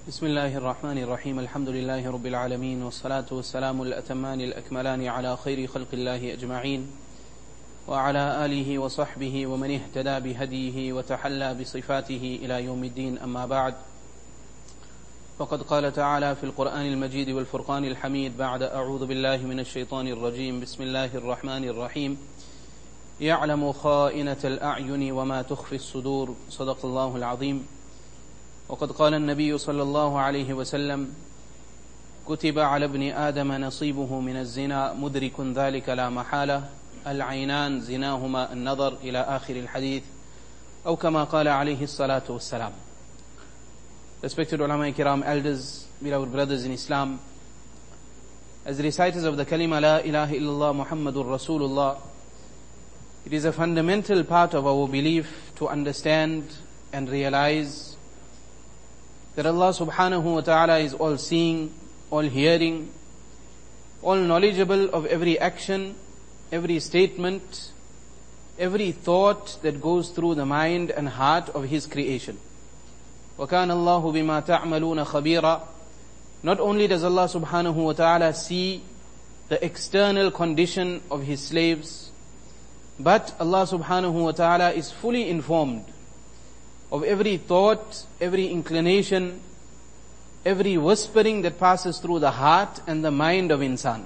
بسم الله الرحمن الرحيم الحمد لله رب العالمين والصلاة والسلام الأتمان الأكملان على خير خلق الله أجمعين وعلى آله وصحبه ومن اهتدى بهديه وتحلى بصفاته إلى يوم الدين. أما بعد، فقد قال تعالى في القرآن المجيد والفرقان الحميد بعد أعوذ بالله من الشيطان الرجيم. بسم الله الرحمن الرحيم. يعلم خائنة الأعين وما تخفي الصدور. صدق الله العظيم. وقد قال النبي صلى الله عليه وسلم: كتب على ابن آدم نصيبه من الزنا مدرك ذلك لا محالة، العينان زناهما النظر، إلى آخر الحديث، أو كما قال عليه الصلاة والسلام. Respected ulama kiram, elders, beloved brothers in Islam, as reciters of the kalima La ilaha illallah Muhammadur Rasulullah, it is a fundamental part of our belief to understand and realize that Allah subhanahu wa ta'ala is all seeing, all hearing, all knowledgeable of every action, every statement, every thought that goes through the mind and heart of His creation. وَكَانَ اللَّهُ بِمَا تَعْمَلُونَ خَبِيرًا. Not only does Allah subhanahu wa ta'ala see the external condition of His slaves, but Allah subhanahu wa ta'ala is fully informed of every thought, every inclination, every whispering that passes through the heart and the mind of insan.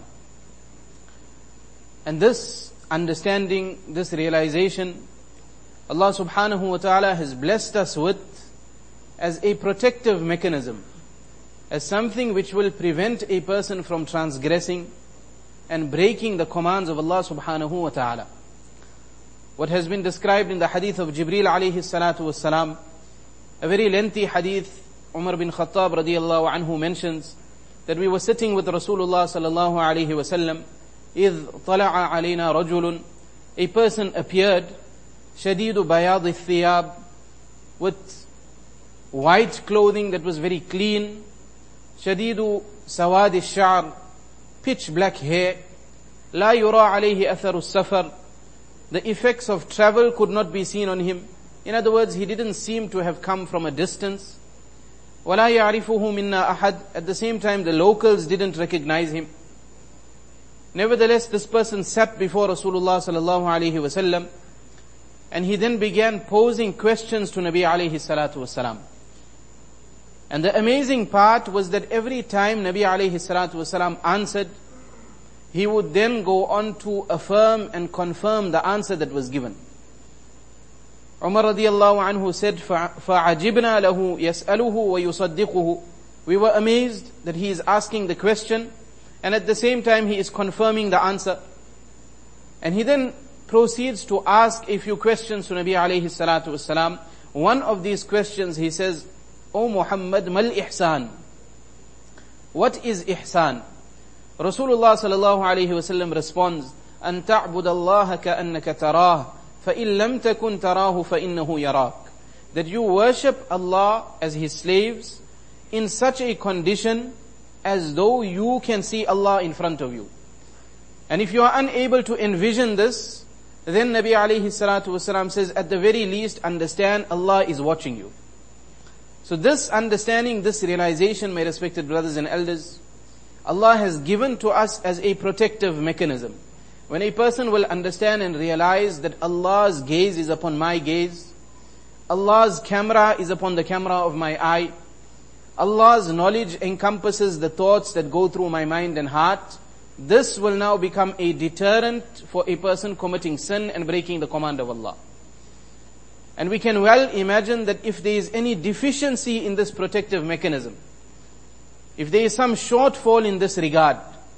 And this understanding, this realization, Allah subhanahu wa ta'ala has blessed us with as a protective mechanism, as something which will prevent a person from transgressing and breaking the commands of Allah subhanahu wa ta'ala. What has been described in the hadith of Jibreel alayhi salatu wassalam, a very lengthy hadith. Umar bin Khattab radiyallahu anhu mentions that we were sitting with Rasulullah sallallahu alayhi wasallam, إِذْ طَلَعَ عَلَيْنَا رَجُلٌ, a person appeared, شَدِيدُ بَيَاضِ الثِّيَابِ, with white clothing that was very clean, شَدِيدُ سَوَادِ الشَّعْرِ, pitch black hair, لَا يُرَى عَلَيْهِ أَثَرُ السَّفَرِ, the effects of travel could not be seen on him. In other words, he didn't seem to have come from a distance. وَلَا يَعْرِفُهُ مِنَّا أَحَدٍ, at the same time the locals didn't recognize him. Nevertheless, this person sat before Rasulullah sallallahu alaihi wasallam, and he then began posing questions to Nabi alayhi salatu wasalam. And the amazing part was that every time Nabi alayhi salatu wasalam answered, he would then go on to affirm and confirm the answer that was given. Umar radiyallahu anhu said, فَعَجِبْنَا لَهُ يَسْأَلُهُ وَيُصَدِّقُهُ. We were amazed that he is asking the question, and at the same time he is confirming the answer. And he then proceeds to ask a few questions to Nabi alayhi salatu wasalam. One of these questions, he says, O Muhammad, mal ihsan? What is ihsan? Rasulullah sallallahu alayhi wasallam responds, أَن تَعْبُدَ اللَّهَ كَأَنَّكَ تَرَاهُ فَإِن لَمْ تَكُنْ تَرَاهُ فَإِنَّهُ يَرَاكَ. That you worship Allah as His slaves in such a condition as though you can see Allah in front of you. And if you are unable to envision this, then Nabi alayhi salatu wasalam says, at the very least, understand Allah is watching you. So this understanding, this realization, my respected brothers and elders, Allah has given to us as a protective mechanism. When a person will understand and realize that Allah's gaze is upon my gaze, Allah's camera is upon the camera of my eye, Allah's knowledge encompasses the thoughts that go through my mind and heart, this will now become a deterrent for a person committing sin and breaking the command of Allah. And we can well imagine that if there is any deficiency in this protective mechanism, if there is some shortfall in this regard,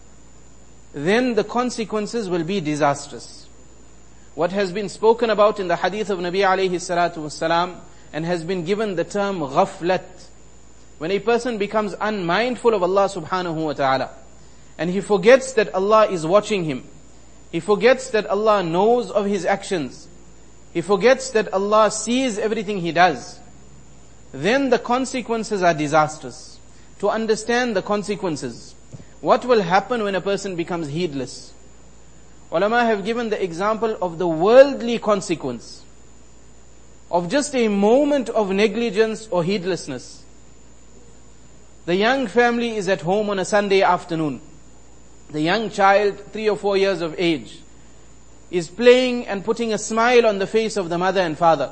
then the consequences will be disastrous. What has been spoken about in the hadith of Nabi alayhi salatu wasalam and has been given the term ghaflat, when a person becomes unmindful of Allah subhanahu wa ta'ala, and he forgets that Allah is watching him, he forgets that Allah knows of his actions, he forgets that Allah sees everything he does, then the consequences are disastrous. To understand the consequences, what will happen when a person becomes heedless? Ulama have given the example of the worldly consequence of just a moment of negligence or heedlessness. The young family is at home on a Sunday afternoon. The young child, 3 or 4 years of age, is playing and putting a smile on the face of the mother and father.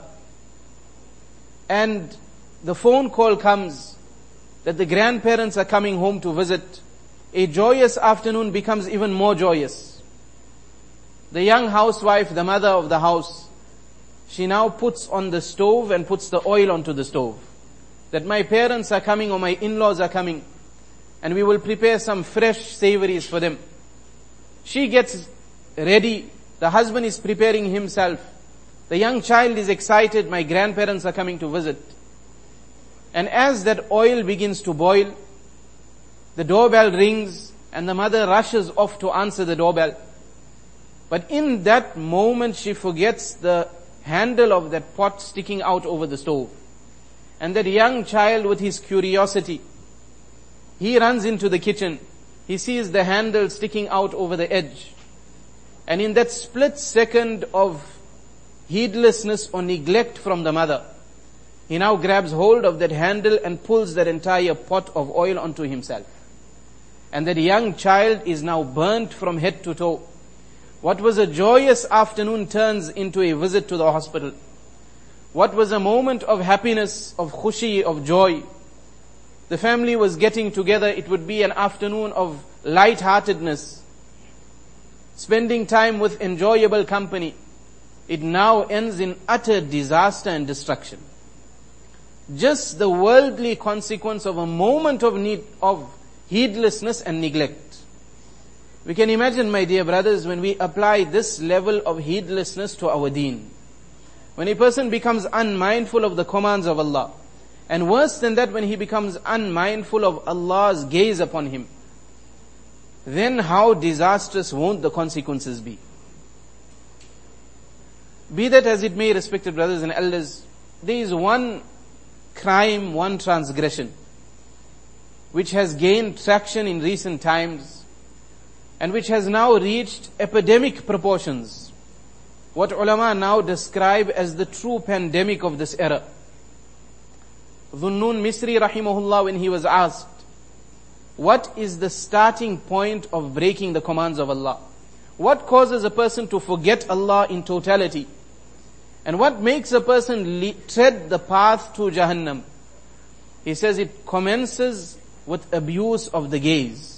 And the phone call comes that the grandparents are coming home to visit. A joyous afternoon becomes even more joyous. The young housewife, the mother of the house, she now puts on the stove and puts the oil onto the stove. That my parents are coming or my in-laws are coming, and we will prepare some fresh savories for them. She gets ready. The husband is preparing himself. The young child is excited. My grandparents are coming to visit. And as that oil begins to boil, the doorbell rings and the mother rushes off to answer the doorbell. But in that moment she forgets the handle of that pot sticking out over the stove. And that young child, with his curiosity, he runs into the kitchen. He sees the handle sticking out over the edge. And in that split second of heedlessness or neglect from the mother, he now grabs hold of that handle and pulls that entire pot of oil onto himself. And that young child is now burnt from head to toe. What was a joyous afternoon turns into a visit to the hospital. What was a moment of happiness, of khushi, of joy. The family was getting together. It would be an afternoon of light-heartedness, spending time with enjoyable company. It now ends in utter disaster and destruction. Just the worldly consequence of a moment of need, of heedlessness and neglect. We can imagine, my dear brothers, when we apply this level of heedlessness to our deen. When a person becomes unmindful of the commands of Allah, and worse than that, when he becomes unmindful of Allah's gaze upon him, then how disastrous won't the consequences be? Be that as it may, respected brothers and elders, there is one crime, one transgression, which has gained traction in recent times, and which has now reached epidemic proportions. What ulama now describe as the true pandemic of this era. Dhunnun Misri rahimahullah, when he was asked, what is the starting point of breaking the commands of Allah? What causes a person to forget Allah in totality? And what makes a person tread the path to Jahannam? He says it commences with abuse of the gaze.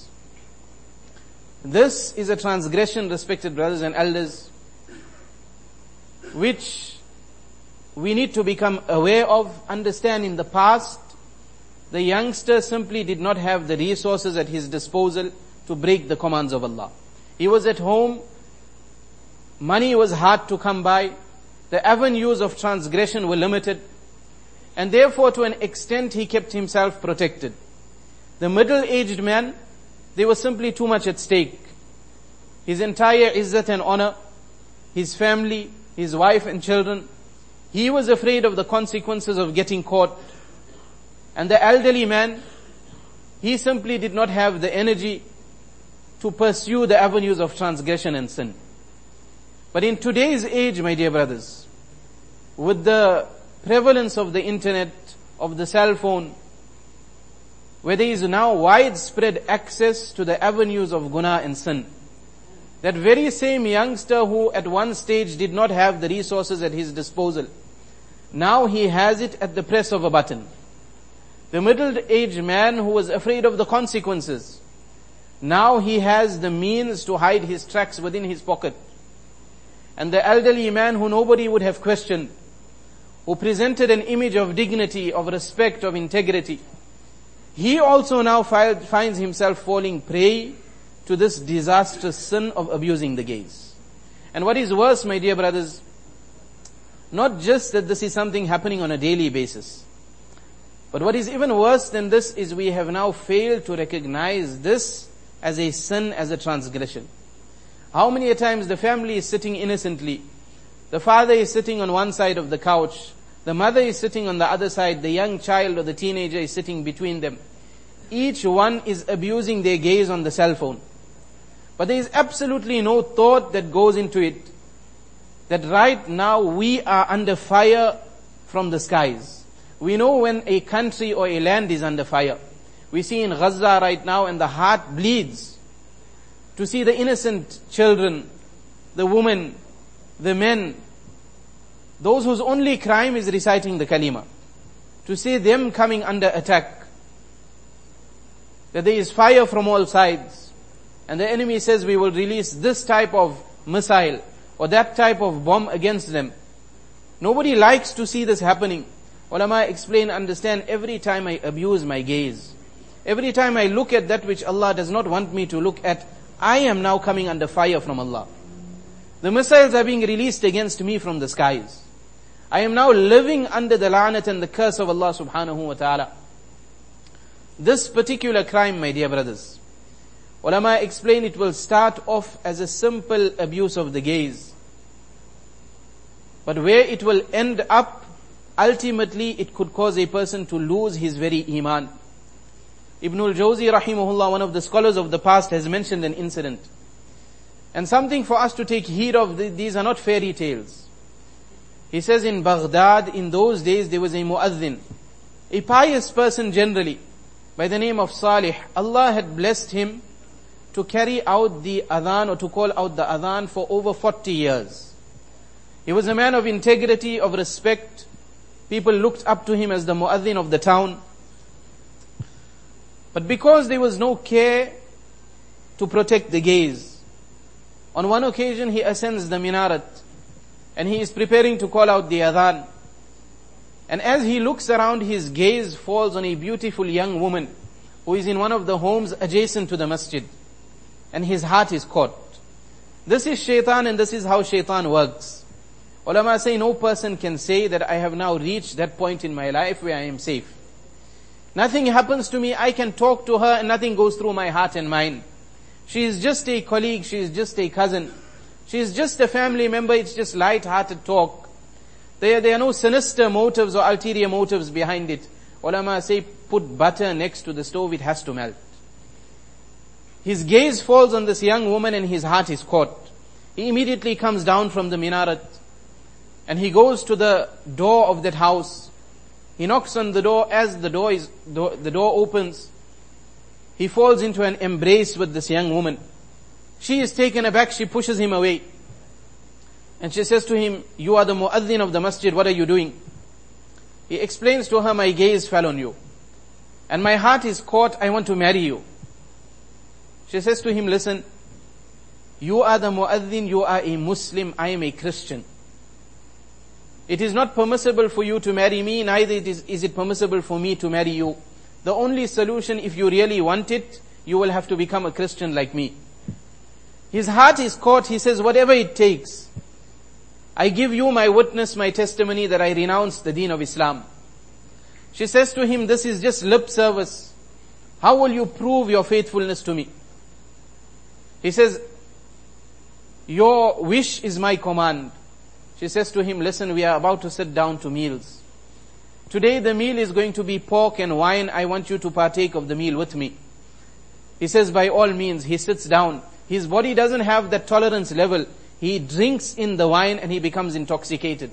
This is a transgression, respected brothers and elders, which we need to become aware of. Understand, in the past, the youngster simply did not have the resources at his disposal to break the commands of Allah. He was at home, money was hard to come by, the avenues of transgression were limited, and therefore to an extent he kept himself protected. The middle-aged man, there was simply too much at stake. His entire izzat and honor, his family, his wife and children, he was afraid of the consequences of getting caught. And the elderly man, he simply did not have the energy to pursue the avenues of transgression and sin. But in today's age, my dear brothers, with the prevalence of the internet, of the cell phone, where there is now widespread access to the avenues of guna and sin, that very same youngster who at one stage did not have the resources at his disposal, now he has it at the press of a button. The middle-aged man who was afraid of the consequences, now he has the means to hide his tracks within his pocket. And the elderly man who nobody would have questioned, who presented an image of dignity, of respect, of integrity, he also now finds himself falling prey to this disastrous sin of abusing the gaze. And what is worse, my dear brothers, not just that this is something happening on a daily basis, but what is even worse than this is we have now failed to recognize this as a sin, as a transgression. How many a times the family is sitting innocently, the father is sitting on one side of the couch, the mother is sitting on the other side, the young child or the teenager is sitting between them. Each one is abusing their gaze on the cell phone. But there is absolutely no thought that goes into it, that right now we are under fire from the skies. We know when a country or a land is under fire. We see in Gaza right now, and the heart bleeds to see the innocent children, the women, the men, those whose only crime is reciting the kalima, to see them coming under attack. That there is fire from all sides, and the enemy says we will release this type of missile or that type of bomb against them. Nobody likes to see this happening. Ulama explain, understand, every time I abuse my gaze, every time I look at that which Allah does not want me to look at, I am now coming under fire from Allah. The missiles are being released against me from the skies. I am now living under the la'nat and the curse of Allah subhanahu wa ta'ala. This particular crime, my dear brothers, ulama explain it will start off as a simple abuse of the gaze. But where it will end up, ultimately it could cause a person to lose his very iman. Ibn al-Jawzi rahimahullah, one of the scholars of the past, has mentioned an incident. And something for us to take heed of, these are not fairy tales. He says in Baghdad, in those days there was a muazzin, a pious person generally, by the name of Salih. Allah had blessed him to carry out the adhan, or to call out the adhan, for over 40 years. He was a man of integrity, of respect. People looked up to him as the muazzin of the town. But because there was no care to protect the gaze, on one occasion he ascends the minaret and he is preparing to call out the adhan. And as he looks around, his gaze falls on a beautiful young woman who is in one of the homes adjacent to the masjid. And his heart is caught. This is shaitan, and this is how shaitan works. Ulama say no person can say that I have now reached that point in my life where I am safe. Nothing happens to me, I can talk to her and nothing goes through my heart and mind. She is just a colleague, she is just a cousin, she is just a family member, it's just light-hearted talk. There are no sinister motives or ulterior motives behind it. Ulama say put butter next to the stove, it has to melt. His gaze falls on this young woman and his heart is caught. He immediately comes down from the minaret and he goes to the door of that house. He knocks on the door. As the door opens, he falls into an embrace with this young woman. She is taken aback, she pushes him away. And she says to him, you are the muazzin of the masjid, what are you doing? He explains to her, my gaze fell on you. And my heart is caught, I want to marry you. She says to him, listen, you are the muazzin, you are a Muslim, I am a Christian. It is not permissible for you to marry me, neither is it permissible for me to marry you. The only solution, if you really want it, you will have to become a Christian like me. His heart is caught, he says, whatever it takes. I give you my witness, my testimony that I renounce the deen of Islam. She says to him, this is just lip service. How will you prove your faithfulness to me? He says, your wish is my command. She says to him, listen, we are about to sit down to meals. Today the meal is going to be pork and wine. I want you to partake of the meal with me. He says, by all means. He sits down. His body doesn't have that tolerance level. He drinks in the wine and he becomes intoxicated.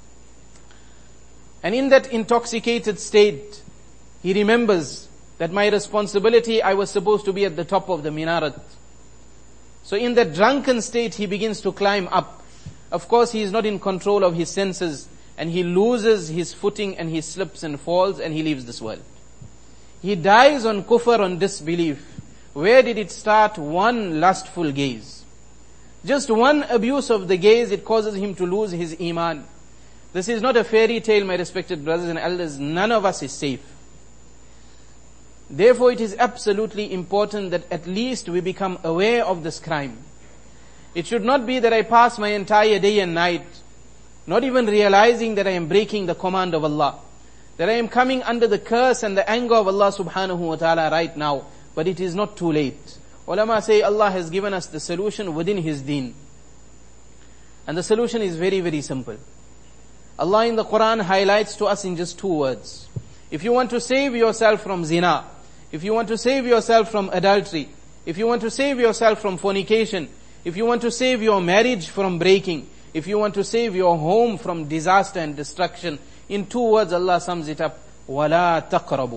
And in that intoxicated state, he remembers that my responsibility, I was supposed to be at the top of the minaret. So in that drunken state, he begins to climb up. Of course, he is not in control of his senses, and he loses his footing and he slips and falls and he leaves this world. He dies on kufr, on disbelief. Where did it start? One lustful gaze. Just one abuse of the gaze, it causes him to lose his iman. This is not a fairy tale, my respected brothers and elders. None of us is safe. Therefore, it is absolutely important that at least we become aware of this crime. It should not be that I pass my entire day and night not even realizing that I am breaking the command of Allah, that I am coming under the curse and the anger of Allah subhanahu wa ta'ala right now. But it is not too late. Ulama say Allah has given us the solution within His deen. And the solution is very, very simple. Allah in the Quran highlights to us in just 2 words. If you want to save yourself from zina, if you want to save yourself from adultery, if you want to save yourself from fornication, if you want to save your marriage from breaking, if you want to save your home from disaster and destruction, in 2 words Allah sums it up, وَلَا تَقْرَبُوا.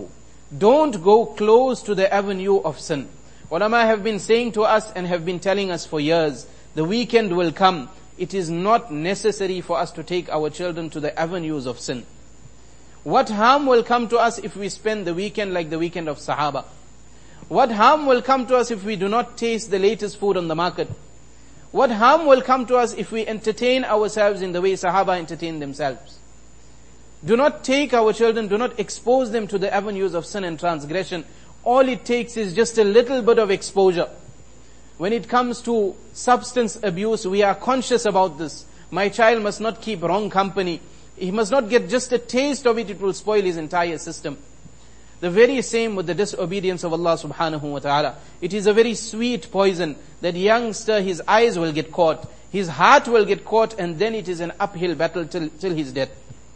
Don't go close to the avenue of sin. Ulama have been saying to us and have been telling us for years, the weekend will come. It is not necessary for us to take our children to the avenues of sin. What harm will come to us if we spend the weekend like the weekend of Sahaba? What harm will come to us if we do not taste the latest food on the market? What harm will come to us if we entertain ourselves in the way Sahaba entertained themselves? Do not take our children, do not expose them to the avenues of sin and transgression. All it takes is just a little bit of exposure. When it comes to substance abuse, we are conscious about this. My child must not keep wrong company. He must not get just a taste of it, it will spoil his entire system. The very same with the disobedience of Allah subhanahu wa ta'ala. It is a very sweet poison. That youngster, his eyes will get caught, his heart will get caught, and then it is an uphill battle till his death.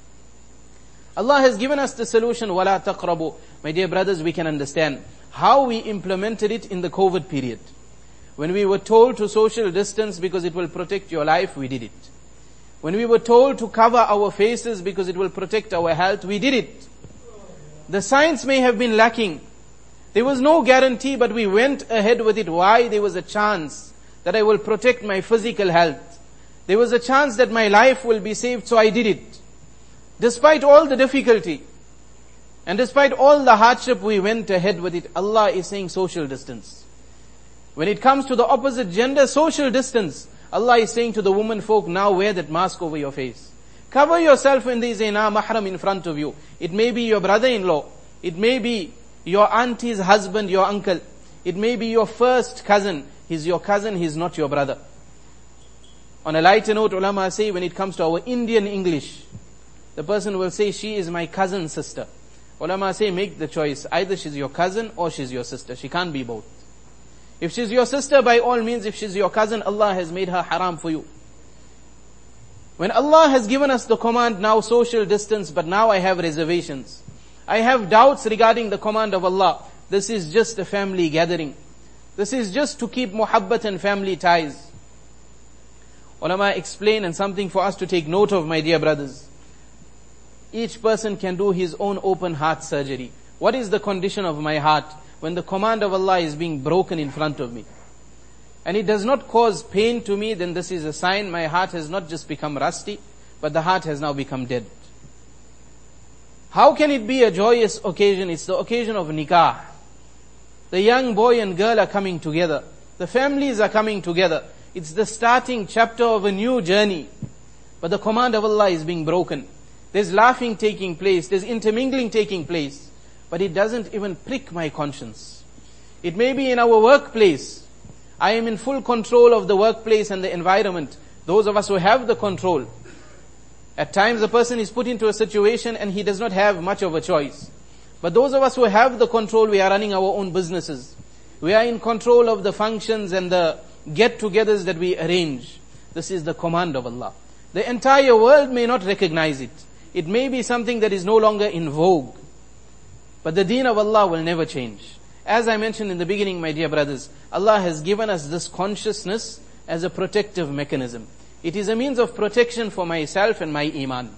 Allah has given us the solution, وَلَا تَقْرَبُوا. My dear brothers, we can understand how we implemented it in the COVID period. When we were told to social distance because it will protect your life, we did it. When we were told to cover our faces because it will protect our health, we did it. The science may have been lacking. There was no guarantee, but we went ahead with it. Why? There was a chance that I will protect my physical health. There was a chance that my life will be saved, so I did it. Despite all the difficulty, and despite all the hardship, we went ahead with it. Allah is saying social distance. When it comes to the opposite gender, social distance. Allah is saying to the woman folk, now wear that mask over your face. Cover yourself when there is a mahram in front of you. It may be your brother-in-law. It may be your auntie's husband, your uncle. It may be your first cousin. He's your cousin, he's not your brother. On a lighter note, ulama say when it comes to our Indian English, the person will say, she is my cousin's sister. Ulama say, make the choice. Either she's your cousin or she's your sister. She can't be both. If she's your sister, by all means. If she's your cousin, Allah has made her haram for you. When Allah has given us the command, now social distance, but now I have reservations. I have doubts regarding the command of Allah. This is just a family gathering. This is just to keep muhabbat and family ties. Ulama explain, and something for us to take note of, my dear brothers. Each person can do his own open heart surgery. What is the condition of my heart when the command of Allah is being broken in front of me? And it does not cause pain to me, then this is a sign my heart has not just become rusty, but the heart has now become dead. How can it be a joyous occasion? It's the occasion of nikah. The young boy and girl are coming together. The families are coming together. It's the starting chapter of a new journey. But the command of Allah is being broken. There's laughing taking place. There's intermingling taking place. But it doesn't even prick my conscience. It may be in our workplace. I am in full control of the workplace and the environment. Those of us who have the control. At times a person is put into a situation and he does not have much of a choice. But those of us who have the control, we are running our own businesses. We are in control of the functions and the get-togethers that we arrange. This is the command of Allah. The entire world may not recognize it. It may be something that is no longer in vogue. But the deen of Allah will never change. As I mentioned in the beginning, my dear brothers, Allah has given us this consciousness as a protective mechanism. It is a means of protection for myself and my iman.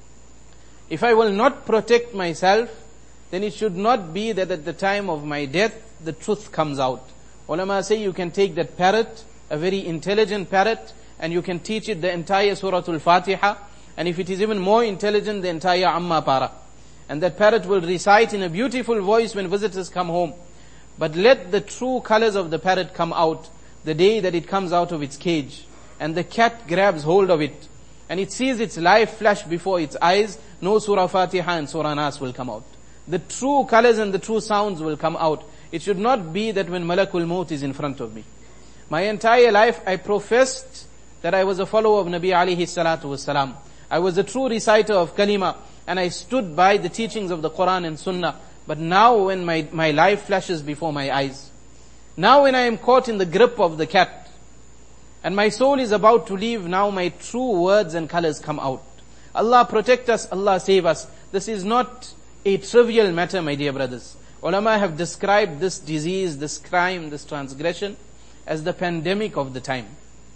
If I will not protect myself, then it should not be that at the time of my death, the truth comes out. Ulama say you can take that parrot, a very intelligent parrot, and you can teach it the entire Surah Al-Fatiha, and if it is even more intelligent, the entire Amma Para. And that parrot will recite in a beautiful voice when visitors come home. But let the true colors of the parrot come out the day that it comes out of its cage. And the cat grabs hold of it. And it sees its life flash before its eyes. No Surah Fatiha and Surah Nas will come out. The true colors and the true sounds will come out. It should not be that when Malakul Maut is in front of me. My entire life I professed that I was a follower of Nabi alayhi salatu wasalam. I was a true reciter of kalima, and I stood by the teachings of the Quran and Sunnah. But now when my life flashes before my eyes, now when I am caught in the grip of the cat, and my soul is about to leave, now my true words and colors come out. Allah protect us, Allah save us. This is not a trivial matter, my dear brothers. Ulama have described this disease, this crime, this transgression as the pandemic of the time.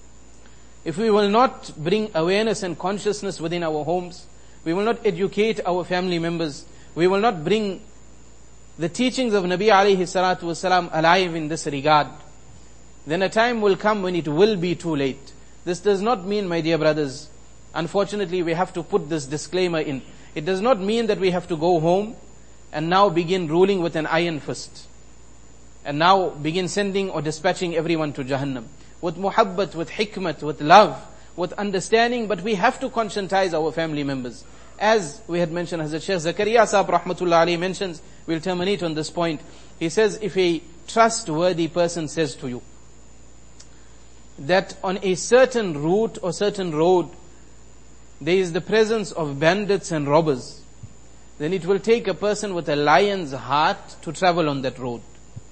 If we will not bring awareness and consciousness within our homes, we will not educate our family members, we will not bring the teachings of Nabi alayhi salatu wasalam alive in this regard, then a time will come when it will be too late. This does not mean, my dear brothers, unfortunately we have to put this disclaimer in. It does not mean that we have to go home and now begin ruling with an iron fist. And now begin sending or dispatching everyone to Jahannam. With muhabbat, with hikmat, with love, with understanding, but we have to conscientize our family members. As we had mentioned, Hazrat Shaykh Zakaria Sahib Rahmatullah Alayhi mentions, we'll terminate on this point. He says, if a trustworthy person says to you, that on a certain route or certain road, there is the presence of bandits and robbers, then it will take a person with a lion's heart to travel on that road.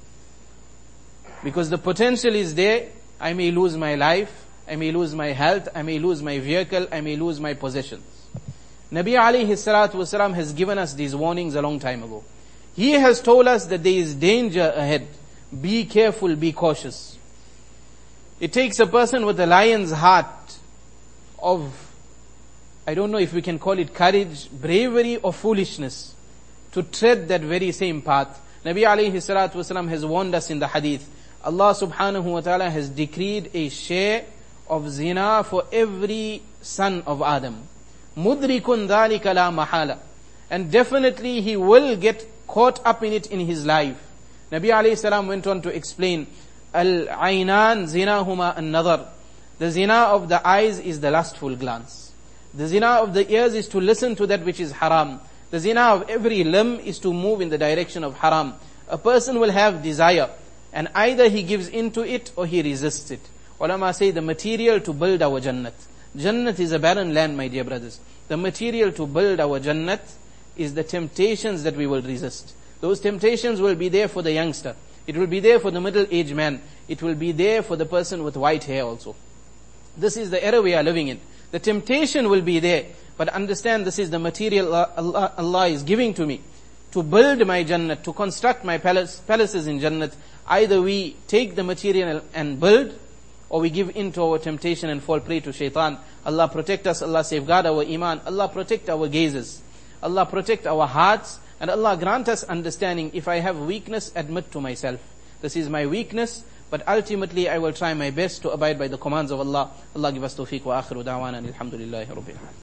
Because the potential is there, I may lose my life, I may lose my health, I may lose my vehicle, I may lose my possessions. Nabi alayhi salatu wasalam has given us these warnings a long time ago. He has told us that there is danger ahead. Be careful, be cautious. It takes a person with a lion's heart of, I don't know if we can call it courage, bravery or foolishness, to tread that very same path. Nabi alayhi salatu wasalam has warned us in the hadith. Allah subhanahu wa ta'ala has decreed a share of zina for every son of Adam. Mudrikun dhalika la mahala. And definitely he will get caught up in it in his life. Nabi alayhi salam went on to explain, Al-aynan zinahuma an-nadar. The zina of the eyes is the lustful glance. The zina of the ears is to listen to that which is haram. The zina of every limb is to move in the direction of haram. A person will have desire, and either he gives into it or he resists it. Ulama say the material to build our Jannat. Jannat is a barren land, my dear brothers. The material to build our Jannat is the temptations that we will resist. Those temptations will be there for the youngster. It will be there for the middle-aged man. It will be there for the person with white hair also. This is the era we are living in. The temptation will be there. But understand, this is the material Allah is giving to me to build my Jannat, to construct my palaces in Jannat. Either we take the material and build, or we give in to our temptation and fall prey to shaitan. Allah protect us, Allah safeguard our iman, Allah protect our gazes, Allah protect our hearts, and Allah grant us understanding. If I have weakness, admit to myself, this is my weakness, but ultimately I will try my best to abide by the commands of Allah. Allah give us tawfiq wa akhiru da'wana alhamdulillahi rabbil alamin.